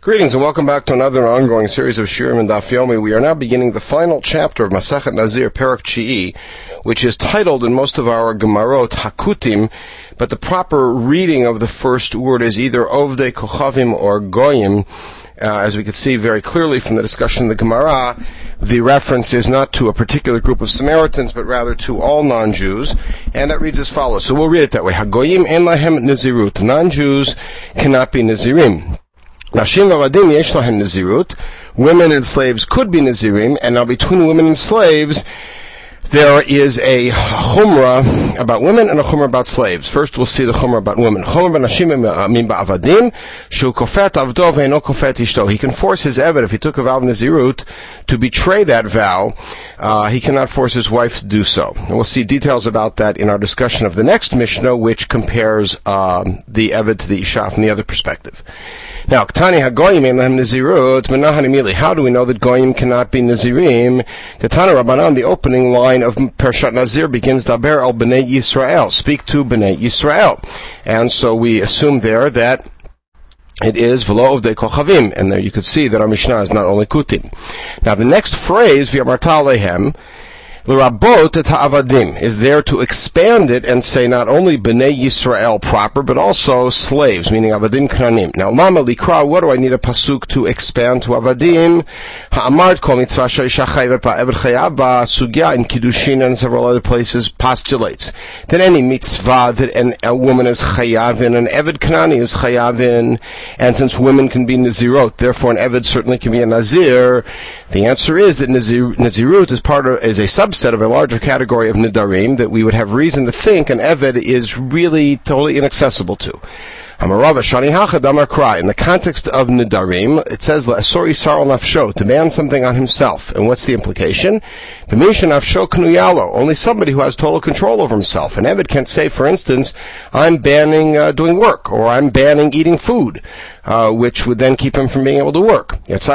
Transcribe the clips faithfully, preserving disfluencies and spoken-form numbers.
Greetings and welcome back to another ongoing series of Shirim and Daf Yomi. We are now beginning the final chapter of Masechet Nazir, Perek Chi'i, which is titled in most of our Gemarot Hakutim, but the proper reading of the first word is either Ovdei Kochavim or Goyim. Uh, as we can see very clearly from the discussion of the Gemara, the reference is not to a particular group of Samaritans, but rather to all non-Jews, and that reads as follows. So we'll read it that way. Hagoyim en lahem Nazirut. Non-Jews cannot be Nazirim. Nashim v'avadim yesh lahem Nazirut. Women and slaves could be Nazirim, and now between women and slaves, there is a chumrah about women and a chumrah about slaves. First, we'll see the chumrah about women. Chumrah b'nashim min ba'avadim, shu kofet avdo ve'eno kofet ishto. He can force his eved, if he took a vow of Nazirut, to betray that vow. Uh, he cannot force his wife to do so. And we'll see details about that in our discussion of the next Mishnah, which compares um, the eved to the isha from the other perspective. Now, Ktani hagoyim ein lahem Nazirut, menahani mili. How do we know that goyim cannot be Nazirim? The Tana Rabbanan, the opening line of Parshat Nazir begins, Daber al Bnei Yisrael, speak to Bnei Yisrael. And so we assume there that it is V'lo Ovdei Kochavim, and there you could see that our Mishnah is not only Kutim. Now the next phrase, V'yamarta Alehem, L'rabot et ha'avadim, is there to expand it and say not only Bnei Yisrael proper, but also slaves, meaning avadim knanim. Now, lama likra, what do I need a pasuk to expand to avadim? Ha'amart kol mitzvah she'isha chayvet ba'eved chayav ba'sugya in Kiddushin and several other places postulates that any mitzvah that an, a woman is chayav in, an eved knani is chayav in, and since women can be nazirot, therefore an eved certainly can be a nazir. The answer is that nazir, nazirut is part of, is a subset of a larger category of nidarim that we would have reason to think an eved is really totally inaccessible to. In the context of nidarim, it says "Asori sar nafsho," to ban something on himself. And what's the implication? Only somebody who has total control over himself. An eved can't say, for instance, "I'm banning uh, doing work," or "I'm banning eating food," uh, which would then keep him from being able to work.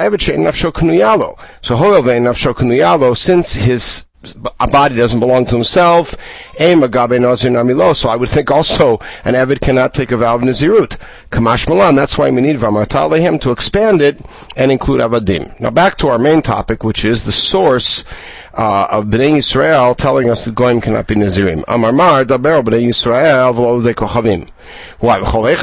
So, since his a body doesn't belong to himself, so I would think also an eved cannot take a vow of Nazirut. Kamash Malan, that's why we need V'amarta Alehem to expand it and include avadim. Now back to our main topic, which is the source uh, of Bnei Yisrael telling us that Goyim cannot be Nazirim. Amar Mar, Daber Bnei Yisrael v'lo Ovdei Kochavim. Why?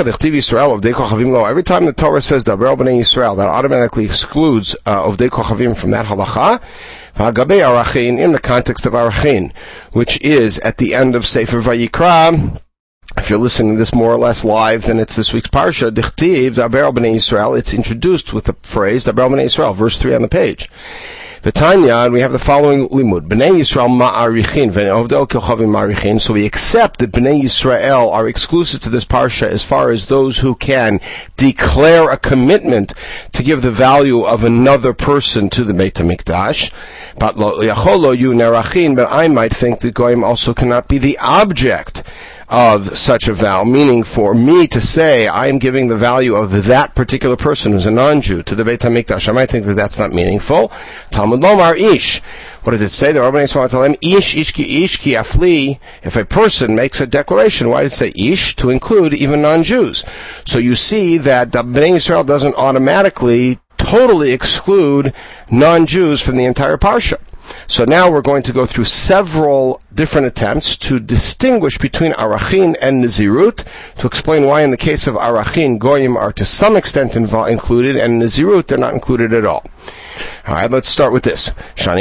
Every time the Torah says Daber Bnei Yisrael, that automatically excludes uh, Ovdei Kochavim from that halacha. In the context of Arachin, which is at the end of Sefer Vayikra. If you're listening to this more or less live, then it's this week's Parsha, Dichtiv, Daber Bnei Yisrael. It's introduced with the phrase Daber Bnei Yisrael, verse three on the page. V'tanya, and we have the following limud. Bnei Yisrael ma'arichin, v'ne'ovdei kochavim ma'arichin. So we accept that Bnei Yisrael are exclusive to this parsha as far as those who can declare a commitment to give the value of another person to the Beit HaMikdash. But lo yacholo yu nerachin, but I might think that Goyim also cannot be the object of such a vow, meaning for me to say I am giving the value of that particular person who's a non-Jew to the Beit HaMikdash. I might think that that's not meaningful. Talmud Lomar Ish. What does it say? The Rabbanei Yisrael tell him, Ish, Ish ki Ish ki afli. If a person makes a declaration, why does it say Ish? To include even non-Jews. So you see that the Bnei Yisrael doesn't automatically totally exclude non-Jews from the entire parsha. So now we're going to go through several different attempts to distinguish between Arachin and Nazirut, to explain why in the case of Arachin, Goyim are to some extent invo- included, and Nazirut, they're not included at all. Alright, let's start with this. What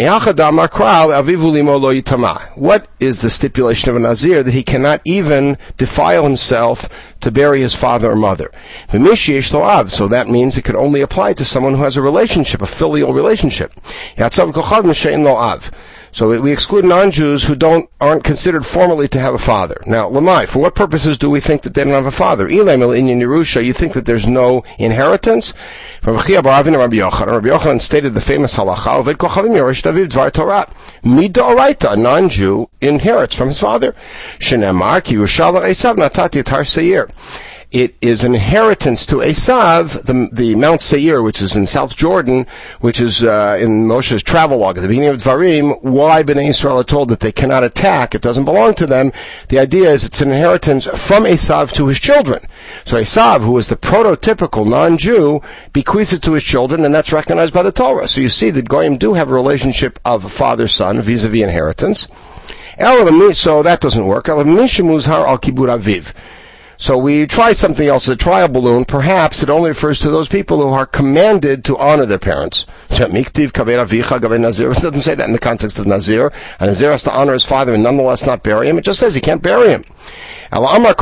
is the stipulation of a Nazir? That he cannot even defile himself to bury his father or mother. So that means it can only apply to someone who has a relationship, a filial relationship. So we exclude non-Jews who don't aren't considered formally to have a father. Now, Lamai, for what purposes do we think that they don't have a father? Ilaim in Yerusha, you think that there's no inheritance? From Chia Baravin Rabbi Yochanan, Rabbi Yochanan stated the famous halacha, Oved Kochavim Yorish David Dvar Torah. Midoraita, a non-Jew inherits from his father. Shenemar ki Yushala Esav Natati Tar Seir. it is an inheritance to Esav, the, the Mount Seir, which is in South Jordan, which is uh, in Moshe's travelogue at the beginning of Dvarim, why Bnei Yisrael are told that they cannot attack. It doesn't belong to them. The idea is it's an inheritance from Esav to his children. So Esav, who is the prototypical non-Jew, bequeaths it to his children, and that's recognized by the Torah. So you see that Goyim do have a relationship of father-son vis-a-vis inheritance. So that doesn't work. So we try something else, a trial balloon. Perhaps it only refers to those people who are commanded to honor their parents. It doesn't say that in the context of Nazir. A Nazir has to honor his father and nonetheless not bury him. It just says he can't bury him. We look at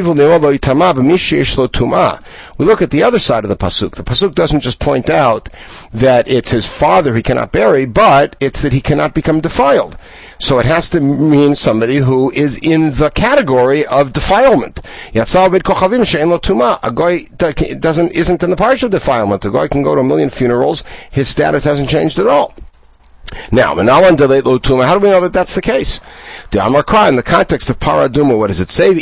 the other side of the pasuk. The pasuk doesn't just point out that it's his father he cannot bury, but it's that he cannot become defiled. So it has to mean somebody who is in the category of defilement. A guy doesn't isn't in the parsha of defilement. A guy can go to a million funerals. His status hasn't changed at all. Now, how do we know that that's the case? The Amar Kra, in the context of Paraduma, what does it say?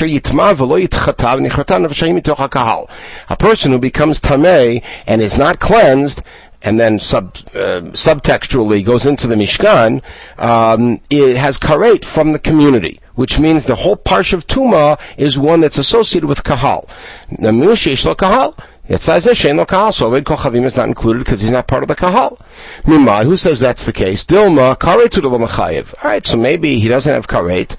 A person who becomes tamei and is not cleansed, and then sub, uh, subtextually goes into the Mishkan, um, it has karet from the community, which means the whole parsha of Tuma is one that's associated with kahal. Kahal. It says that Shein lo kahal, so Oved Kochavim is not included because he's not part of the kahal. Mimai, who says that's the case? Dilma, karet to the lamachayev. Alright, so maybe he doesn't have karet,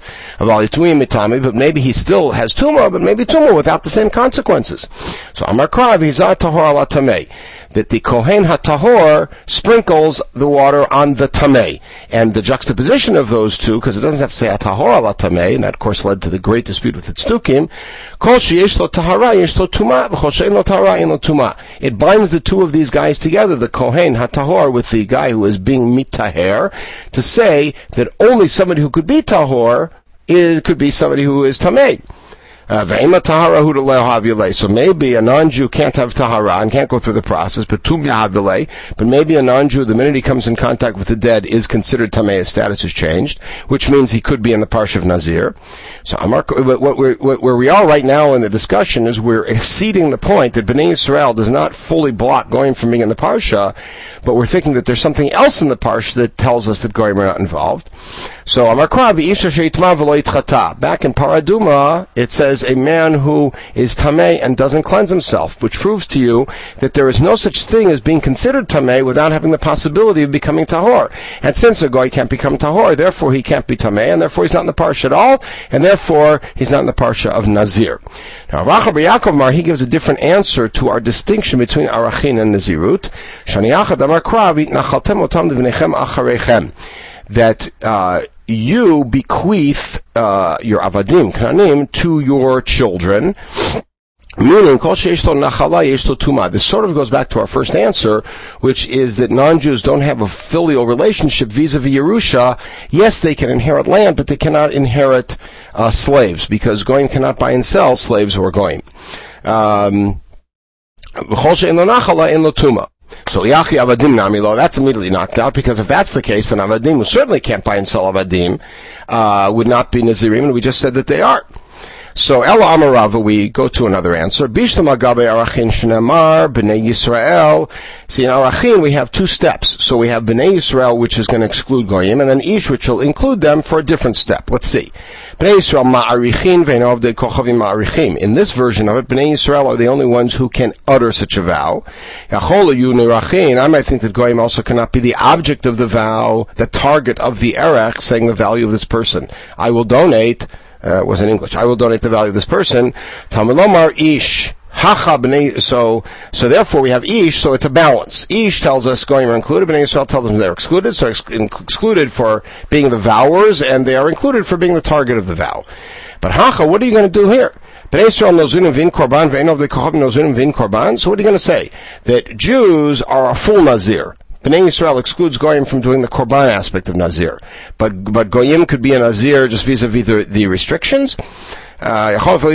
but maybe he still has tumah, but maybe tumah without the same consequences. So Amar Krav, Hizah tahor ala tamei. That the Kohen HaTahor sprinkles the water on the Tamei. And the juxtaposition of those two, because it doesn't have to say HaTahor ala Tamei, and that of course led to the great dispute with the Tzdukim, Kol sheyesh lo tahara yesh lo tumah, v'chol she'en lo tahara en lo tumah. It binds the two of these guys together, the Kohen HaTahor with the guy who is being mitaher, to say that only somebody who could be Tahor is, could be somebody who is Tamei. Uh, so maybe a non-Jew can't have tahara and can't go through the process, but tum yahavilei. But maybe a non-Jew, the minute he comes in contact with the dead, is considered tamei. His status is changed, which means he could be in the parsha of Nazir. So Amar, what we're, where we are right now in the discussion is we're exceeding the point that Bnei Yisrael does not fully block going from being in the parsha, but we're thinking that there's something else in the parsha that tells us that goyim are not involved. So Amar Krabi Isha sheitma v'lo yitchata. Back in Paraduma, it says a man who is tamei and doesn't cleanse himself, which proves to you that there is no such thing as being considered tamei without having the possibility of becoming tahor. And since a goy can't become tahor, therefore he can't be tamei, and therefore he's not in the parsha at all, and therefore he's not in the parsha of Nazir. Now Racha bar Yaakov Mar, he gives a different answer to our distinction between Arachin and Nazirut. Shani Yachad Amar Krabi nachaltem otam devnechem acharechem. That uh, you bequeath uh, your avadim, knanim, to your children. Meaning, kol sheyesh lo nachala yesh lo tumah. This sort of goes back to our first answer, which is that non-Jews don't have a filial relationship vis-a-vis Yerusha. Yes, they can inherit land, but they cannot inherit uh, slaves, because goyim cannot buy and sell slaves who are goyim. Um, kol she'en lo nachala en lo tumah. So Yachi Avadim Namilo, that's immediately knocked out, because if that's the case, then Avadim, who certainly can't buy and sell Avadim, uh, would not be Nazirim, and we just said that they are. So Ela Amarava, we go to another answer. Bishlam Agabe Arachin Shnamar, Bnei Yisrael. See, in Arachin we have two steps. So we have Bnei Yisrael, which is going to exclude Goyim, and then Ish, which will include them for a different step. Let's see. Bnei Yisrael Ma'arichin Ve'nov De Kochavim Ma'arichim. In this version of it, Bnei Yisrael are the only ones who can utter such a vow. Yachol Yu Nirachin. I might think that Goyim also cannot be the object of the vow, the target of the erech, saying the value of this person. I will donate. Uh, was in English. I will donate the value of this person. Tamilomar Ish. Hacha b'nei, so, so therefore we have Ish, so it's a balance. Ish tells us Goyim are included, Bnei Yisrael tells them they're excluded, so ex- excluded for being the vowers, and they are included for being the target of the vow. But Hacha, what are you going to do here? Bnei Yisrael nozunim vin korban, ve'enov de kohav nozunim vin korban, so what are you going to say? That Jews are a full Nazir. Bnei Yisrael excludes Goyim from doing the Korban aspect of Nazir. But, but Goyim could be a Nazir just vis-a-vis the, the restrictions. Uh, you think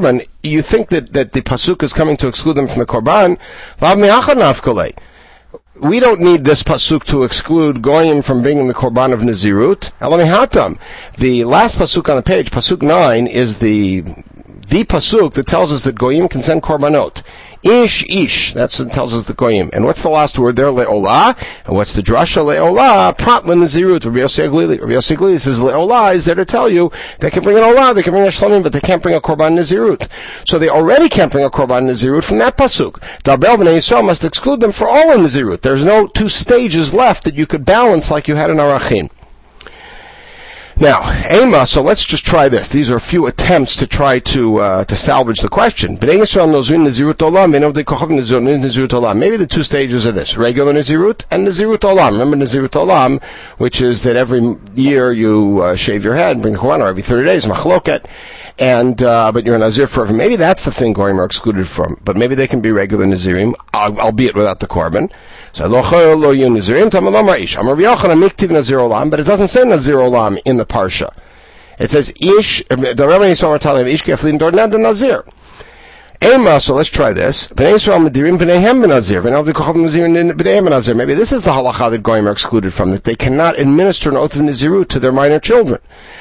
that, that the Pasuk is coming to exclude them from the Korban? we don't need this pasuk to exclude goyim from bringing the korban of Nazirut. Elamihatam. The last pasuk on the page, pasuk nine, is the the pasuk that tells us that goyim can send korbanot. Ish, ish. That's what tells us the goyim. And what's the last word there? Le'olah. And what's the drasha? Le'olah. Prat l'nazirut. Rabbi Yossi Aglili. Rabbi Yossi Aglili says Le'olah is there to tell you they can bring an olah, they can bring a shlamim, but they can't bring a korban nazirut. So they already can't bring a korban nazirut from that pasuk. Darbel b'nei Yisrael must exclude them for all of nazirut. There's no two stages left that you could balance like you had in Arachin. Now, Ema, so let's just try this. These are a few attempts to try to uh, to salvage the question. B'nei Yisrael nozrin nazirut olam, v'nei avdei kochav nazirut olam. Maybe the two stages are this: regular nazirut and nazirut olam. Remember nazirut olam, which is that every year you uh, shave your head and bring the korban, or every thirty days, machloket, and uh, but you're a nazir forever. Maybe that's the thing goyim are excluded from. But maybe they can be regular nazirim, albeit without the korban. So lo choyol lo yun nazirim tamalom ra'ish. Amar Yochanan miktiv nazir olam, but it doesn't say nazir olam in the parsha. It says ish. The Rebbe Yisrael Talim ish keflin dornad nazir. Ema. So let's try this. Bnei Yisrael medirim bneihem benazir. V'nal v'kochav nazir bneihem benazir. Maybe this is the halacha that goyim are excluded from, that they cannot administer an oath of nazirut to their minor children.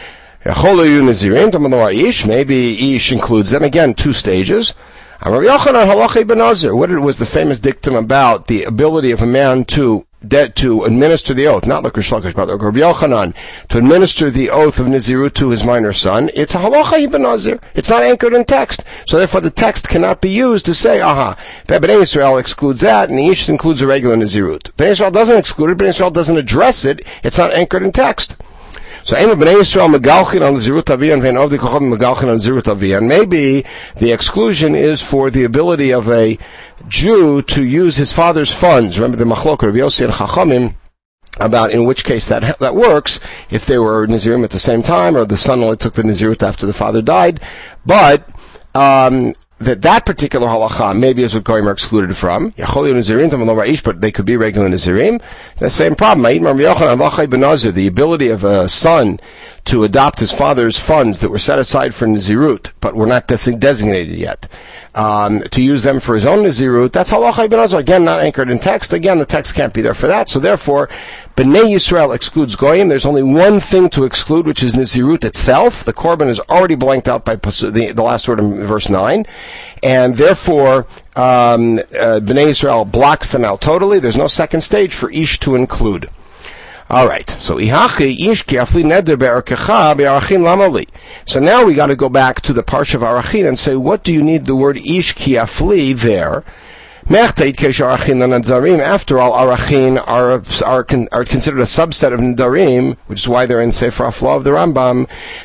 Maybe ish includes them. Again, two stages. What was the famous dictum about the ability of a man to to administer the oath? Not like Rish Lakish, but like Rabbi Yochanan, to administer the oath of Nazirut to his minor son. It's a halacha ibn Nazir. It's not anchored in text. So therefore the text cannot be used to say, aha, Bnei Yisrael excludes that, and the ish includes a regular Nazirut. Bnei Yisrael doesn't exclude it. Bnei Yisrael doesn't address it. It's not anchored in text. So, Bnei Yisrael megalchin on Zirut Aviyan, vein Avdei Kochav megalchin on Zirut Aviyan. Maybe the exclusion is for the ability of a Jew to use his father's funds. Remember the Machlok Rabbi Yossi and Chachamim about in which case that that works, if they were Nazirim at the same time, or the son only took the Nazirut after the father died. But um that that particular halacha maybe is what goyim are excluded from. But they could be regular Nazirim. The same problem. The ability of a son to adopt his father's funds that were set aside for Nazirut, but were not des- designated yet, um, to use them for his own Nazirut, that's halacha ibn Azar. Again, not anchored in text. Again, the text can't be there for that. So therefore, Bnei Yisrael excludes goyim. There's only one thing to exclude, which is Nazirut itself. The korban is already blanked out by the, the last word in verse nine. And therefore, um, uh, Bnei Yisrael blocks them out totally. There's no second stage for ish to include. All right. So ihachi ish kiafli neder be'arkecha be'arachin lamali. So now we got to go back to the parsha of Arachin and say, what do you need the word ish kiafli there? After all, Arachin are, are, con, are considered a subset of Nedarim, which is why they're in Sefer HaFlaw of the Rambam.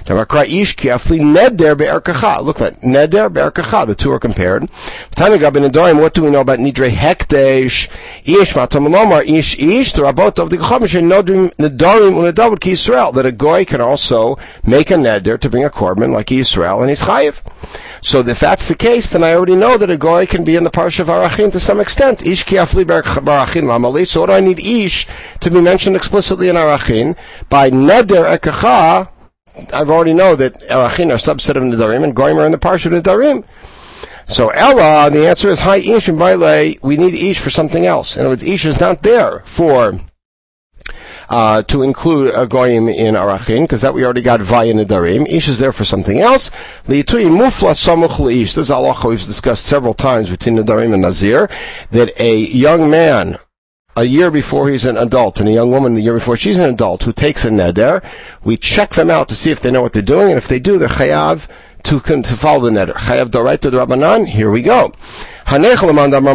Look at that. Neder be'erkecha. The two are compared. What do we know about Nidrei Hekdesh? Ish matamolomar ish ish the rabot of the Chamishin Nedarim unedavut ki Yisrael. That a goy can also make a neder to bring a korban like Yisrael and he's chayiv. So if that's the case, then I already know that a goy can be in the parsha of Arachin to some extent. Ish kiafli barachin lamali. So what do I need ish to be mentioned explicitly in Arachin? By neder ekecha, I've already know that Arachin are subset of Nedarim and goyim are in the parsha of Nedarim. So Ella, the answer is hi ish and baile. We need ish for something else. In other words, ish is not there for Uh, to include a goyim in Arachin, because that we already got via Nedarim. Ish is there for something else. Li'itui mufla samuch le'ish. This is halacha we've discussed several times between Nedarim and Nazir, that a young man, a year before he's an adult, and a young woman the year before she's an adult, who takes a neder, we check them out to see if they know what they're doing, and if they do, they're chayav to, to follow the neder. Chayav d'oraita d'Rabbanan, here we go. According to the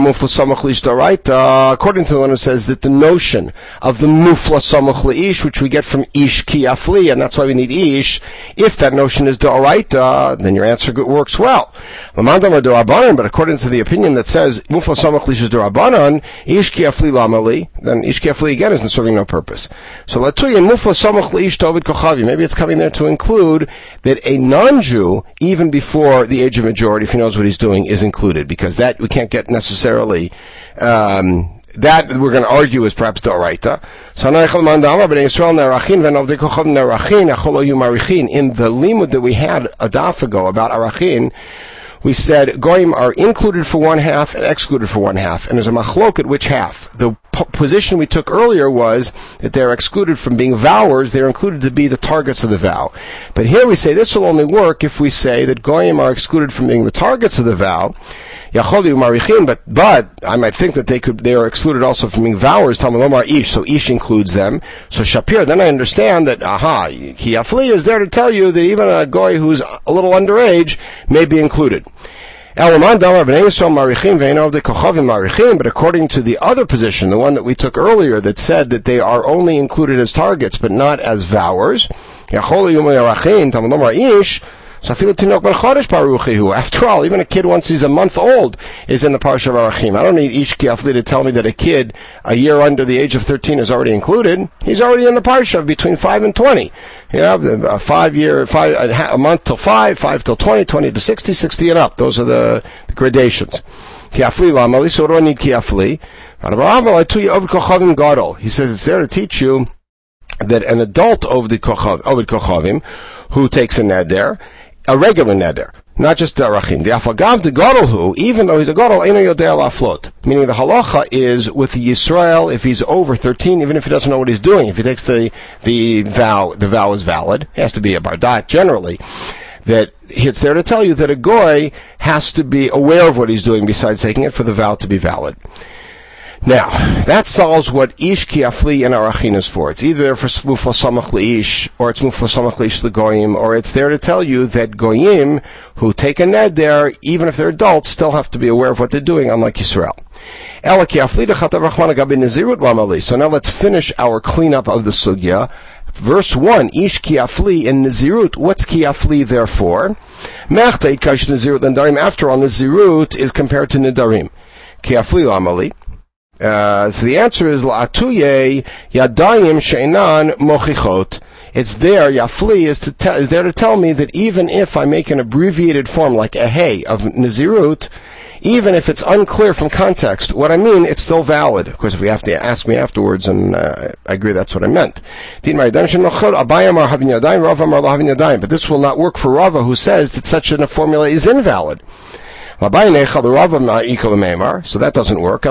one who says that the notion of the mufla samuch leish, which we get from ish kiafli, and that's why we need ish, if that notion is d'oraita, then your answer works well. But according to the opinion that says mufla samuch leish is d'Rabbanan, ish kiafli lamali, then ish kiafli again isn't serving no purpose. So latuyin mufla samuch leish tovid kochavi. Maybe it's coming there to include that a non-Jew, even before the age of majority, if he knows what he's doing, is included, because that we can't get necessarily, um, that we're going to argue is perhaps the oraita. So, in the limud that we had a daf ago about Arachin, we said goyim are included for one half and excluded for one half, and there's a machloket which half. The p- position we took earlier was that they're excluded from being vowers; they're included to be the targets of the vow. But here we say this will only work if we say that goyim are excluded from being the targets of the vow. But but I might think that they could they are excluded also from being vowers. Talmud Lomar Ish, so Ish includes them. So Shapir, then I understand that aha, Ki Afli is there to tell you that even a goy who's a little underage may be included. But according to the other position, the one that we took earlier that said that they are only included as targets but not as vowers, after all, even a kid once he's a month old is in the Parsha of Arachim. I don't need Ish Ki Afli to tell me that a kid a year under the age of thirteen is already included. He's already in the Parsha of between five and twenty. You know, a five year, five, a month till five, five till twenty, twenty to sixty, sixty and up. Those are the, the gradations. Ki Afli Lamali, so what do I need Ki Afli? He says it's there to teach you that an adult over the Kochavim who takes a neder, a regular neder, not just darachim. The afagav the gadol who, even though he's a gadol, eno yodei aflot. Meaning the halacha is with the Yisrael if he's over thirteen, even if he doesn't know what he's doing. If he takes the the vow, the vow is valid. He has to be a bardat generally. That it's there to tell you that a goy has to be aware of what he's doing besides taking it for the vow to be valid. Now, that solves what Ish Ki Afli and Arachin is for. It's either for Mufla Samach Leish, or it's Mufla Samach Leish L'Goyim, or it's there to tell you that Goyim, who take a neder, even if they're adults, still have to be aware of what they're doing, unlike Yisrael. So now let's finish our cleanup of the Sugya. Verse one, Ish Ki Afli in Nazirut. What's Ki Afli therefore? After all, Nazirut is compared to Nidarim. Ki Afli Lamali. Uh, so the answer is la'atuye yadayim she'enan mochichot. It's there. Yafli is to tell, is there to tell me that even if I make an abbreviated form like a hey of Nazirut, even if it's unclear from context what I mean, it's still valid. Of course, if you have to ask me afterwards, and uh, I agree that's what I meant. But this will not work for Rava, who says that such a formula is invalid. So that doesn't work.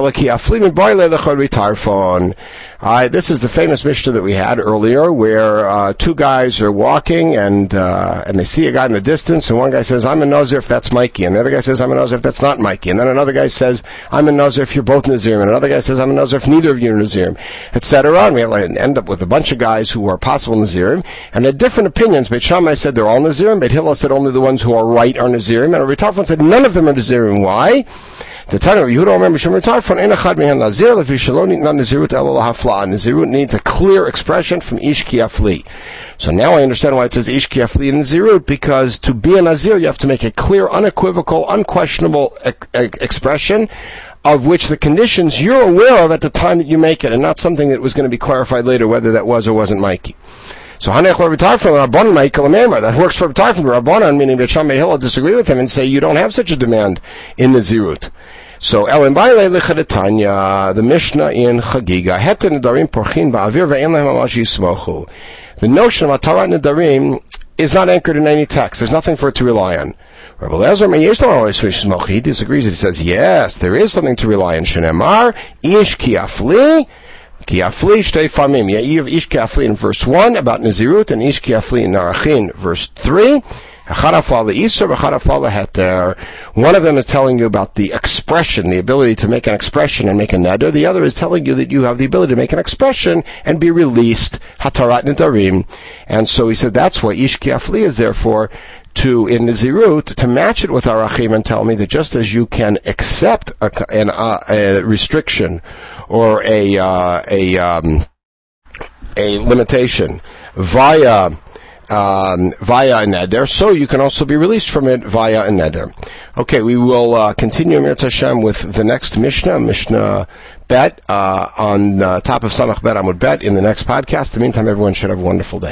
Uh, this is the famous Mishnah that we had earlier, where uh, two guys are walking and uh, and they see a guy in the distance, and one guy says, "I'm a Nazir if that's Mikey," and the other guy says, "I'm a Nazir if that's not Mikey," and then another guy says, "I'm a Nazir if you're both Nazirim," and another guy says, "I'm a Nazir if neither of you are Nazirim," et cetera. And we end up with a bunch of guys who are possible Nazirim, and had different opinions. Beit Shammai said they're all Nazirim. Beit Hillel said only the ones who are right are Nazirim, and Rabbi Tarfon said none of them are Nazirim. Why? The Tana of Yehuda remember Shemar Tarfon ein echad mehan nazir lefi shelo nitna nazirut elo lahafla. Nazirut needs a clear expression from Ish Ki Afli. So now I understand why it says Ish Ki Afli in Nazirut, because to be a Nazir you have to make a clear, unequivocal, unquestionable e- e- expression of which the conditions you're aware of at the time that you make it, and not something that was going to be clarified later whether that was or wasn't Mikey. So Hanech Rabbi Tarfon Rabbanan Michael Amemar, that works for Rabbi Tarfon. Rabbanan, meaning that Shammai Hillel, disagree with him and say you don't have such a demand in Nazirut. So Elen Baile Lechadetanya, the Mishnah in Chagiga, Heter Nedarim Porchin Ba'avir Ve'en Lehem Amash Yismochu. The notion of Atarat Nedarim is not anchored in any text. There's nothing for it to rely on. Rabbi Lezer Me'yesh Lo Amash Yismochu, he disagrees. He says, yes, there is something to rely on. Shenemar, Ish Ki Afli, Ki Afli Shtei Famim. Yeah, you have Ish Ki Afli in verse one about Nazirut, and Ish Ki Afli in Narachin, verse three. One of them is telling you about the expression, the ability to make an expression and make a neder. The other is telling you that you have the ability to make an expression and be released. Hatarat Nedarim. And so he said that's why Ish Ki Afli is therefore to, in Nazirut, to match it with Arachim and tell me that just as you can accept a, an, uh, a restriction or a, uh, a, um, a limitation via Um, via a neder, so you can also be released from it via a neder. Okay, we will uh, continue Mir Tashem with the next Mishnah, Mishnah Bet, uh, on uh, top of Samach Bet Amud Bet in the next podcast. In the meantime, everyone should have a wonderful day.